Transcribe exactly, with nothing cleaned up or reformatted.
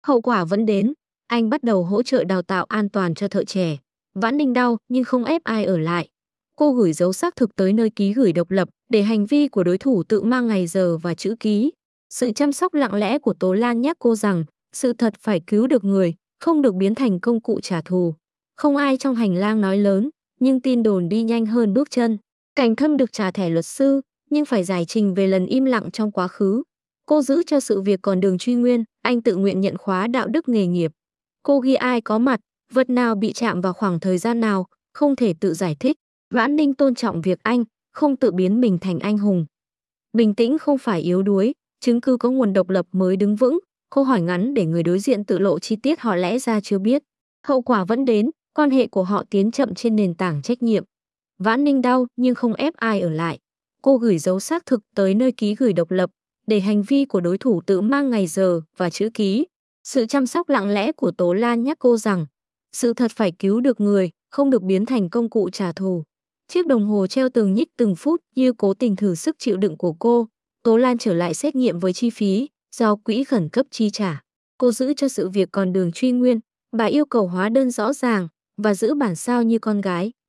Hậu quả vẫn đến, anh bắt đầu hỗ trợ đào tạo an toàn cho thợ trẻ. Vãn Ninh đau nhưng không ép ai ở lại. Cô gửi dấu xác thực tới nơi ký gửi độc lập để hành vi của đối thủ tự mang ngày giờ và chữ ký. Sự chăm sóc lặng lẽ của Tố Lan nhắc cô rằng sự thật phải cứu được người, không được biến thành công cụ trả thù. Không ai trong hành lang nói lớn, nhưng tin đồn đi nhanh hơn bước chân. Cảnh Thâm được trả thẻ luật sư, nhưng phải giải trình về lần im lặng trong quá khứ. Cô giữ cho sự việc còn đường truy nguyên, anh tự nguyện nhận khóa đạo đức nghề nghiệp. Cô ghi ai có mặt, vật nào bị chạm vào khoảng thời gian nào, không thể tự giải thích. Vãn Ninh tôn trọng việc anh, không tự biến mình thành anh hùng. Bình tĩnh không phải yếu đuối, chứng cứ có nguồn độc lập mới đứng vững. Câu hỏi ngắn để người đối diện tự lộ chi tiết họ lẽ ra chưa biết. Hậu quả vẫn đến, quan hệ của họ tiến chậm trên nền tảng trách nhiệm. Vãn Ninh đau nhưng không ép ai ở lại. Cô gửi dấu xác thực tới nơi ký gửi độc lập để hành vi của đối thủ tự mang ngày giờ và chữ ký. Sự chăm sóc lặng lẽ của Tố Lan nhắc cô rằng sự thật phải cứu được người, không được biến thành công cụ trả thù. Chiếc đồng hồ treo từng nhích từng phút như cố tình thử sức chịu đựng của cô. Tố Lan trở lại xét nghiệm với chi phí do quỹ khẩn cấp chi trả. Cô giữ cho sự việc còn đường truy nguyên. Bà yêu cầu hóa đơn rõ ràng và giữ bản sao như con gái.